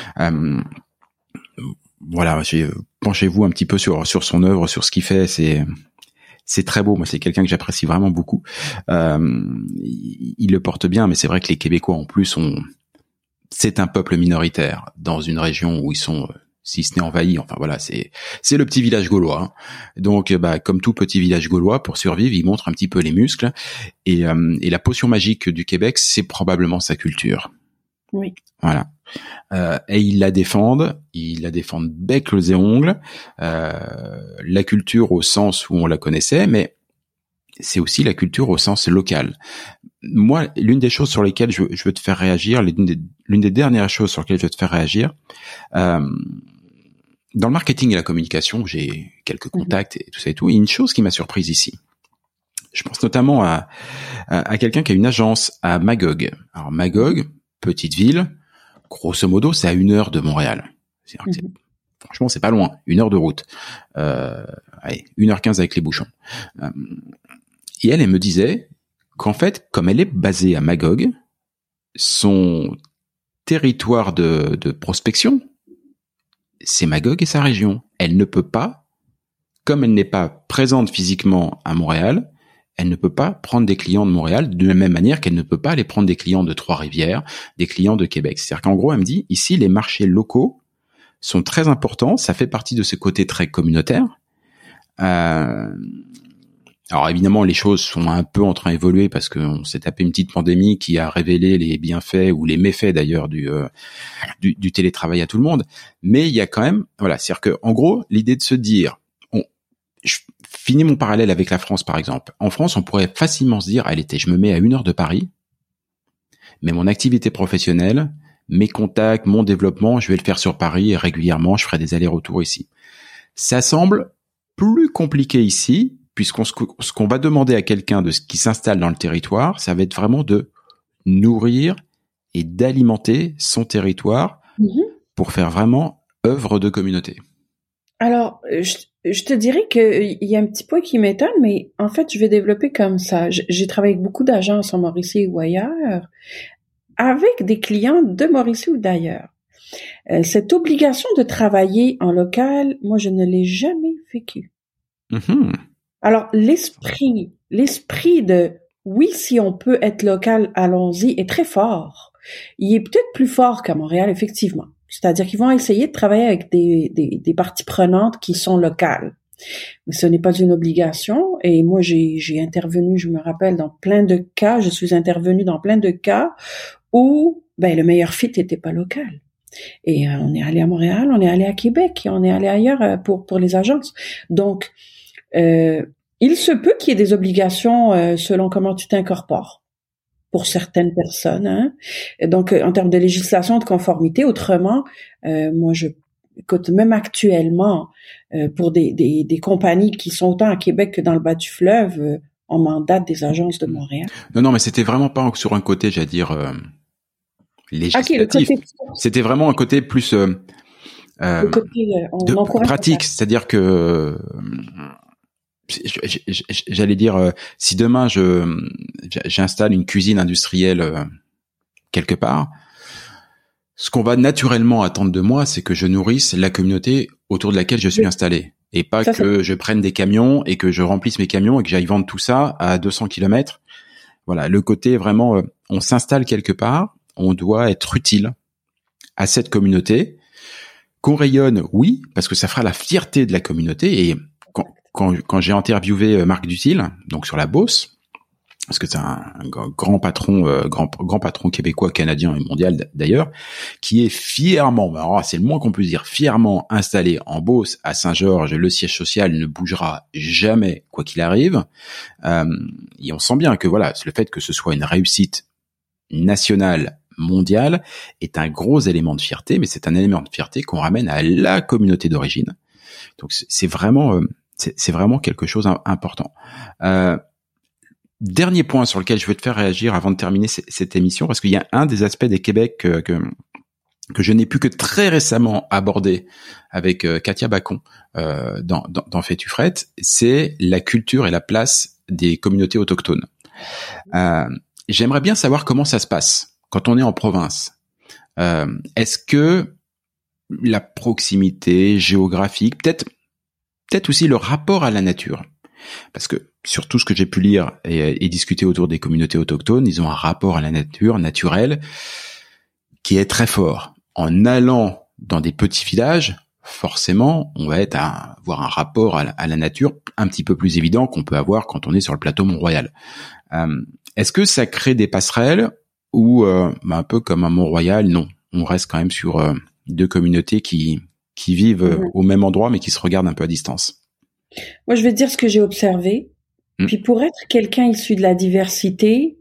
Voilà, penchez-vous un petit peu sur son œuvre, sur ce qu'il fait. C'est très beau. Moi, c'est quelqu'un que j'apprécie vraiment beaucoup. Il le porte bien, mais c'est vrai que les Québécois en plus c'est un peuple minoritaire dans une région où ils sont, si ce n'est envahis. Enfin voilà, c'est le petit village gaulois. Hein. Donc, comme tout petit village gaulois, pour survivre, il montre un petit peu les muscles. Et la potion magique du Québec, c'est probablement sa culture. Oui. Voilà. Et ils la défendent bec et ongles. La culture au sens où on la connaissait, mais c'est aussi la culture au sens local. Moi, l'une des choses sur lesquelles je veux te faire réagir, l'une des dernières choses sur lesquelles je veux te faire réagir, dans le marketing et la communication, j'ai quelques contacts et tout ça et tout. Et une chose qui m'a surprise ici, je pense notamment à quelqu'un qui a une agence à Magog. Alors Magog, petite ville, grosso modo, c'est à 1 heure de Montréal. Franchement, c'est pas loin, 1 heure de route. Allez, 1h15 avec les bouchons. Et elle me disait qu'en fait, comme elle est basée à Magog, son territoire de prospection, c'est Magog et sa région. Elle ne peut pas, comme elle n'est pas présente physiquement à Montréal, elle ne peut pas prendre des clients de Montréal de la même manière qu'elle ne peut pas aller prendre des clients de Trois-Rivières, des clients de Québec. C'est-à-dire qu'en gros, elle me dit, ici, les marchés locaux sont très importants, ça fait partie de ce côté très communautaire. Alors évidemment, les choses sont un peu en train d'évoluer parce qu'on s'est tapé une petite pandémie qui a révélé les bienfaits ou les méfaits d'ailleurs du télétravail à tout le monde. Mais il y a quand même, voilà, c'est-à-dire que en gros, l'idée de se dire, je finis mon parallèle avec la France par exemple. En France, on pourrait facilement se dire, je me mets à 1 heure de Paris, mais mon activité professionnelle, mes contacts, mon développement, je vais le faire sur Paris et régulièrement, je ferai des allers-retours ici. Ça semble plus compliqué ici, puisqu'on ce qu'on va demander à quelqu'un qui s'installe dans le territoire, ça va être vraiment de nourrir et d'alimenter son territoire pour faire vraiment œuvre de communauté. Alors, je te dirais qu'il y a un petit point qui m'étonne, mais en fait, je vais développer comme ça. J'ai travaillé avec beaucoup d'agences en Mauricie ou ailleurs, avec des clients de Mauricie ou d'ailleurs. Cette obligation de travailler en local, moi, je ne l'ai jamais vécue. Alors, l'esprit de oui, si on peut être local, allons-y, est très fort. Il est peut-être plus fort qu'à Montréal, effectivement. C'est-à-dire qu'ils vont essayer de travailler avec des parties prenantes qui sont locales. Mais ce n'est pas une obligation. Et moi, j'ai intervenu, je me rappelle, dans plein de cas, je suis intervenue dans plein de cas où le meilleur fit n'était pas local. Et on est allé à Montréal, on est allé à Québec, et on est allé ailleurs pour les agences. Donc, il se peut qu'il y ait des obligations selon comment tu t'incorpores pour certaines personnes. Hein. Donc, en termes de législation, de conformité, autrement, moi, écoute, même actuellement, pour des compagnies qui sont autant à Québec que dans le bas du fleuve, on mandate des agences de Montréal. Non, mais c'était vraiment pas sur un côté, j'allais dire, législatif. C'était vraiment un côté plus le côté, pratique, c'est-à-dire que j'allais dire, si demain j'installe une cuisine industrielle quelque part, ce qu'on va naturellement attendre de moi, c'est que je nourrisse la communauté autour de laquelle je suis installé. Et pas que je prenne des camions et que je remplisse mes camions et que j'aille vendre tout ça à 200 kilomètres. Voilà, le côté vraiment, on s'installe quelque part, on doit être utile à cette communauté, qu'on rayonne, oui, parce que ça fera la fierté de la communauté. Et quand j'ai interviewé Marc Dutil, donc sur la Beauce, parce que c'est un grand patron, grand patron québécois, canadien et mondial d'ailleurs, qui est fièrement, alors c'est le moins qu'on puisse dire, fièrement installé en Beauce à Saint-Georges. Le siège social ne bougera jamais, quoi qu'il arrive. Et on sent bien que voilà, le fait que ce soit une réussite nationale, mondiale, est un gros élément de fierté, mais c'est un élément de fierté qu'on ramène à la communauté d'origine. Donc c'est vraiment quelque chose d'important. Dernier point sur lequel je veux te faire réagir avant de terminer cette émission, parce qu'il y a un des aspects des Québec que je n'ai pu que très récemment aborder avec Katia Bacon dans Fais-tu frette, c'est la culture et la place des communautés autochtones. J'aimerais bien savoir comment ça se passe quand on est en province. Est-ce que la proximité géographique, peut-être aussi le rapport à la nature, parce que sur tout ce que j'ai pu lire et discuter autour des communautés autochtones, ils ont un rapport à la nature naturelle qui est très fort. En allant dans des petits villages, forcément, on va avoir un rapport à la nature un petit peu plus évident qu'on peut avoir quand on est sur le plateau Mont-Royal. Est-ce que ça crée des passerelles ou un peu comme à Mont-Royal, non, on reste quand même sur deux communautés qui vivent au même endroit mais qui se regardent un peu à distance? Moi, je vais te dire ce que j'ai observé. Puis pour être quelqu'un issu de la diversité,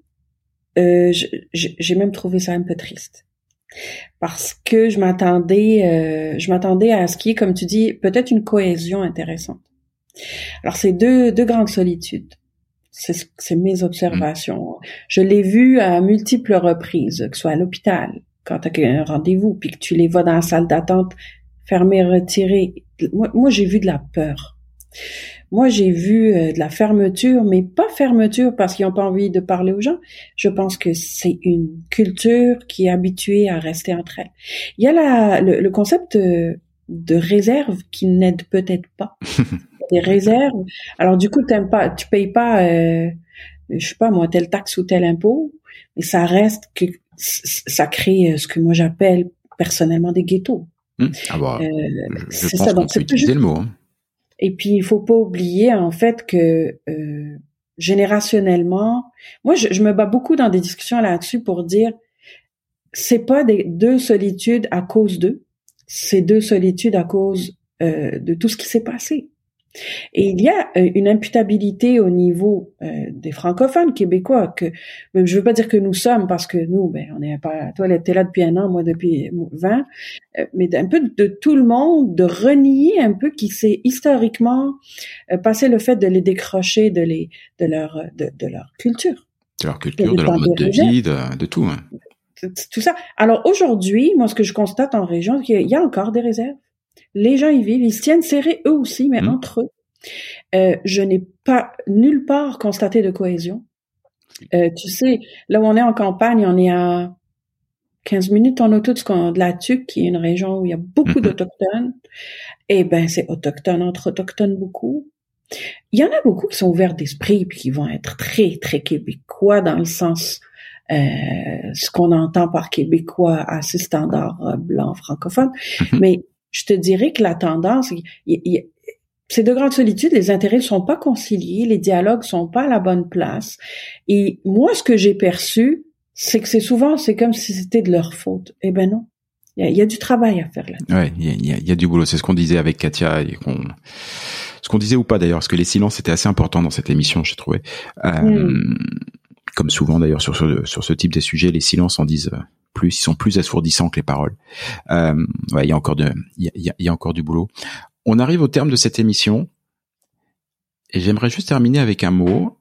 j'ai même trouvé ça un peu triste. Parce que je m'attendais à ce qui est, comme tu dis, peut-être une cohésion intéressante. Alors, c'est deux grandes solitudes. C'est mes observations. Je l'ai vu à multiples reprises, que ce soit à l'hôpital, quand tu as un rendez-vous, puis que tu les vois dans la salle d'attente, fermés, retirés. Moi, j'ai vu de la peur. Moi, j'ai vu de la fermeture, mais pas fermeture parce qu'ils n'ont pas envie de parler aux gens. Je pense que c'est une culture qui est habituée à rester entre elles. Il y a le concept de réserve qui n'aide peut-être pas. Des réserves. Alors, du coup, tu payes pas, je sais pas moi, telle taxe ou tel impôt, mais ça reste que ça crée ce que moi j'appelle personnellement des ghettos. Je pense ça. qu'on peut utiliser le mot. Hein. Et puis, il faut pas oublier, en fait, que générationnellement, moi, je me bats beaucoup dans des discussions là-dessus pour dire, c'est pas deux solitudes à cause d'eux, c'est deux solitudes à cause de tout ce qui s'est passé. Et il y a une imputabilité au niveau des francophones québécois que je veux pas dire que nous sommes, parce que nous, on n'est pas, toi t'es là depuis 1 an, moi depuis 20, mais un peu de tout le monde, de renier un peu qui s'est historiquement passé le fait de les décrocher de leur culture. De leur culture, de leur mode de vie, de tout. Hein. Tout ça. Alors aujourd'hui, moi ce que je constate en région, c'est qu'il y a encore des réserves. Les gens y vivent, ils se tiennent serrés eux aussi, mais entre eux. Je n'ai pas nulle part constaté de cohésion. Tu sais, là où on est en campagne, on est à 15 minutes en auto de la Tuque, qui est une région où il y a beaucoup d'Autochtones. Et c'est autochtone entre autochtones beaucoup. Il y en a beaucoup qui sont ouverts d'esprit puis qui vont être très, très québécois dans le sens ce qu'on entend par québécois assez standard blanc francophone. Mais je te dirais que la tendance, c'est de grandes solitudes, les intérêts ne sont pas conciliés, les dialogues sont pas à la bonne place. Et moi, ce que j'ai perçu, c'est que c'est comme si c'était de leur faute. Eh ben non. Il y a du travail à faire là. Ouais, il y a du boulot. C'est ce qu'on disait avec Katia ce qu'on disait ou pas d'ailleurs, parce que les silences étaient assez importants dans cette émission, j'ai trouvé. Comme souvent d'ailleurs sur ce type de sujet, les silences en disent plus, ils sont plus assourdissants que les paroles. Il y a encore du boulot. On arrive au terme de cette émission et j'aimerais juste terminer avec un mot.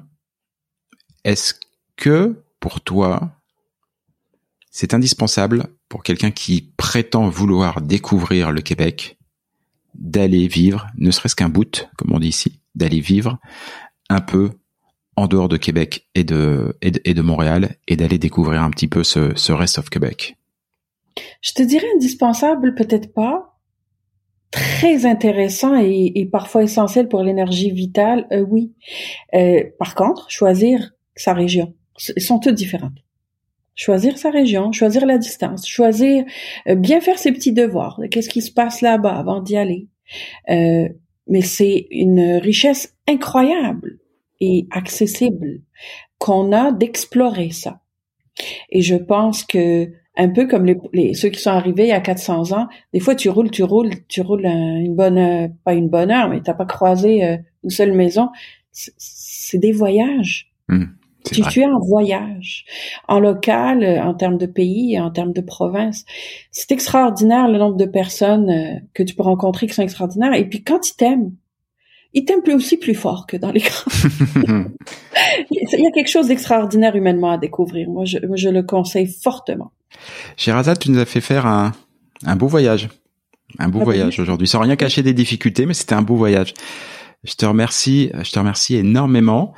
Est-ce que pour toi, c'est indispensable pour quelqu'un qui prétend vouloir découvrir le Québec d'aller vivre, ne serait-ce qu'un bout, comme on dit ici, d'aller vivre un peu en dehors de Québec et de Montréal et d'aller découvrir un petit peu ce rest of Québec? Je te dirais indispensable, peut-être pas. Très intéressant et parfois essentiel pour l'énergie vitale, oui. Par contre, choisir sa région. Elles sont toutes différentes. Choisir sa région, choisir la distance, choisir bien faire ses petits devoirs. Qu'est-ce qui se passe là-bas avant d'y aller? Mais c'est une richesse incroyable et accessible qu'on a d'explorer ça. Et je pense que un peu comme ceux qui sont arrivés il y a 400 ans, des fois tu roules une bonne pas une bonne heure, mais t'as pas croisé une seule maison. C'est des voyages. Tu es en voyage, en local, en termes de pays, en termes de province. C'est extraordinaire le nombre de personnes que tu peux rencontrer qui sont extraordinaires. Et puis quand ils t'aiment plus fort que dans les grands. Il y a quelque chose d'extraordinaire humainement à découvrir. Moi, je le conseille fortement. Sherazade, tu nous as fait faire un beau voyage. Un beau voyage aujourd'hui. Sans rien cacher des difficultés, mais c'était un beau voyage. Je te remercie énormément.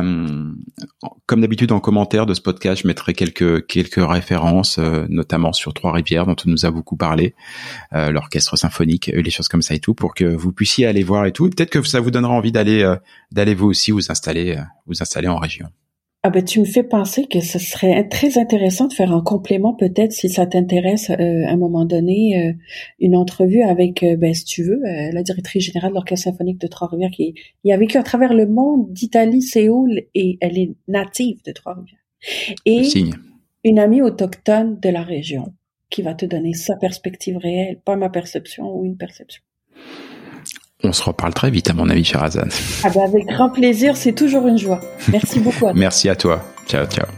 Comme d'habitude, en commentaire de ce podcast, je mettrai quelques références, notamment sur Trois-Rivières, dont on nous a beaucoup parlé, l'orchestre symphonique, les choses comme ça et tout, pour que vous puissiez aller voir et tout. Et peut-être que ça vous donnera envie d'aller vous aussi vous installer en région. Ah ben tu me fais penser que ce serait très intéressant de faire un complément peut-être si ça t'intéresse à un moment donné une entrevue avec si tu veux la directrice générale de l'Orchestre symphonique de Trois-Rivières qui a vécu à travers le monde d'Italie, Séoul, et elle est native de Trois-Rivières. Et une amie autochtone de la région qui va te donner sa perspective réelle, pas ma perception ou une perception. On se reparle très vite, à mon avis, Sherazade. Ah ben avec grand plaisir, c'est toujours une joie. Merci beaucoup à toi. Merci à toi. Ciao, ciao.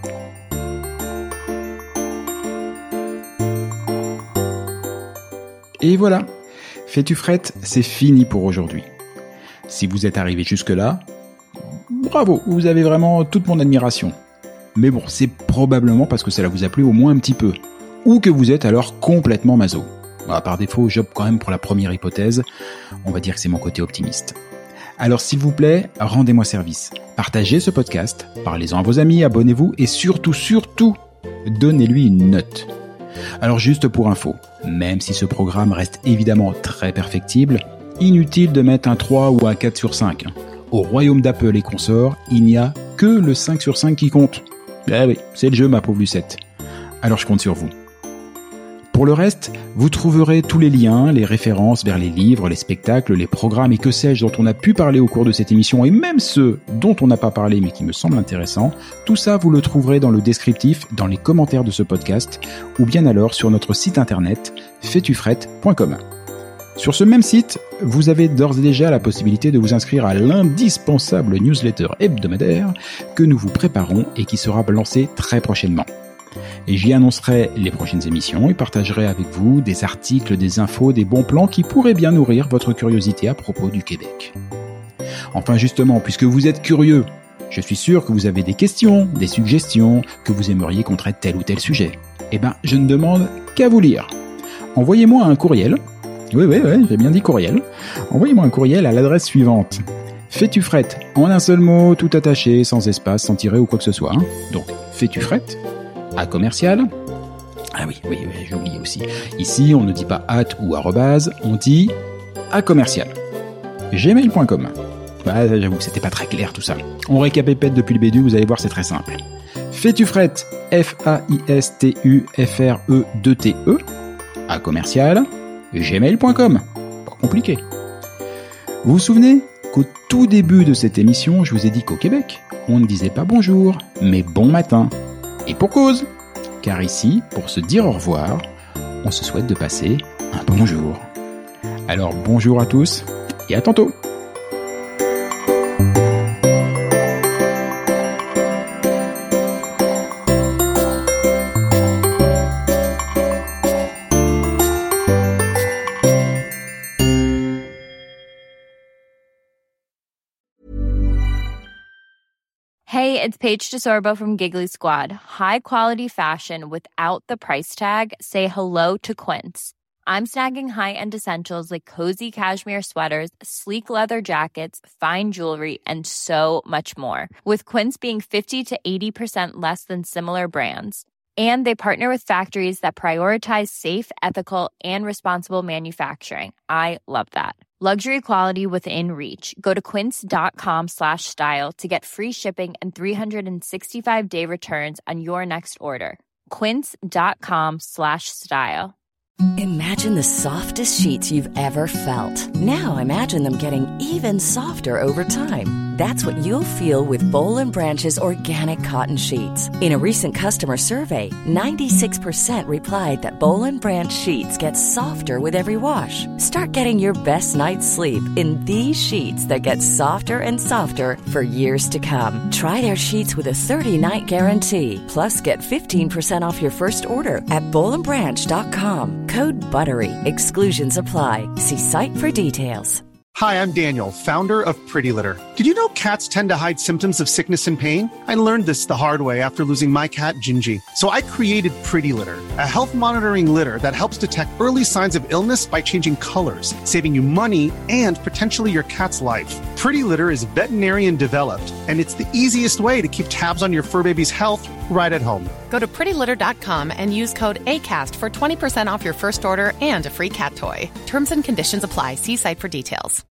Et voilà, Fais-tu frette, c'est fini pour aujourd'hui. Si vous êtes arrivé jusque-là, bravo, vous avez vraiment toute mon admiration. Mais bon, c'est probablement parce que cela vous a plu au moins un petit peu. Ou que vous êtes alors complètement maso. Par défaut, j'opte quand même pour la première hypothèse. On va dire que c'est mon côté optimiste. Alors s'il vous plaît, rendez-moi service. Partagez ce podcast, parlez-en à vos amis, abonnez-vous et surtout, donnez-lui une note. Alors juste pour info, même si ce programme reste évidemment très perfectible, inutile de mettre un 3 ou un 4 sur 5. Au royaume d'Apple et consorts, il n'y a que le 5 sur 5 qui compte. Eh oui, c'est le jeu ma pauvre Lucette. Alors je compte sur vous. Pour le reste, vous trouverez tous les liens, les références vers les livres, les spectacles, les programmes et que sais-je dont on a pu parler au cours de cette émission et même ceux dont on n'a pas parlé mais qui me semblent intéressants. Tout ça, vous le trouverez dans le descriptif, dans les commentaires de ce podcast ou bien alors sur notre site internet faitufrette.com. Sur ce même site, vous avez d'ores et déjà la possibilité de vous inscrire à l'indispensable newsletter hebdomadaire que nous vous préparons et qui sera lancé très prochainement. Et j'y annoncerai les prochaines émissions et partagerai avec vous des articles, des infos, des bons plans qui pourraient bien nourrir votre curiosité à propos du Québec. Enfin justement, puisque vous êtes curieux, je suis sûr que vous avez des questions, des suggestions, que vous aimeriez qu'on traite tel ou tel sujet. Eh ben, je ne demande qu'à vous lire. Envoyez-moi un courriel. Oui, j'ai bien dit courriel. Envoyez-moi un courriel à l'adresse suivante. Fais-tu-frette, en un seul mot, tout attaché, sans espace, sans tiret ou quoi que ce soit. Donc, fais-tu-frette, à commercial. Ah oui, j'ai oublié aussi. Ici, on ne dit pas at ou arrobase, on dit à commercial. gmail.com. Bah, j'avoue, c'était pas très clair tout ça. On récapépète depuis le début, vous allez voir, c'est très simple. Fais-tu-frette, F-A-I-S-T-U-F-R-E-2-T-E, à commercial, gmail.com. Pas compliqué. Vous vous souvenez qu'au tout début de cette émission, je vous ai dit qu'au Québec, on ne disait pas bonjour, mais bon matin. Et pour cause, car ici, pour se dire au revoir, on se souhaite de passer un bonjour. Alors bonjour à tous et à tantôt. Hey, it's Paige DeSorbo from Giggly Squad. High quality fashion without the price tag. Say hello to Quince. I'm snagging high-end essentials like cozy cashmere sweaters, sleek leather jackets, fine jewelry, and so much more. With Quince being 50 to 80% less than similar brands. And they partner with factories that prioritize safe, ethical, and responsible manufacturing. I love that. Luxury quality within reach. Go to quince.com/style to get free shipping and 365-day returns on your next order. Quince.com/style. Imagine the softest sheets you've ever felt. Now imagine them getting even softer over time. That's what you'll feel with Boll & Branch's organic cotton sheets. In a recent customer survey, 96% replied that Boll & Branch sheets get softer with every wash. Start getting your best night's sleep in these sheets that get softer and softer for years to come. Try their sheets with a 30-night guarantee. Plus, get 15% off your first order at bollandbranch.com. Code BUTTERY. Exclusions apply. See site for details. Hi, I'm Daniel, founder of Pretty Litter. Did you know cats tend to hide symptoms of sickness and pain? I learned this the hard way after losing my cat, Gingy. So I created Pretty Litter, a health monitoring litter that helps detect early signs of illness by changing colors, saving you money and potentially your cat's life. Pretty Litter is veterinarian developed, and it's the easiest way to keep tabs on your fur baby's health right at home. Go to prettylitter.com and use code ACAST for 20% off your first order and a free cat toy. Terms and conditions apply. See site for details.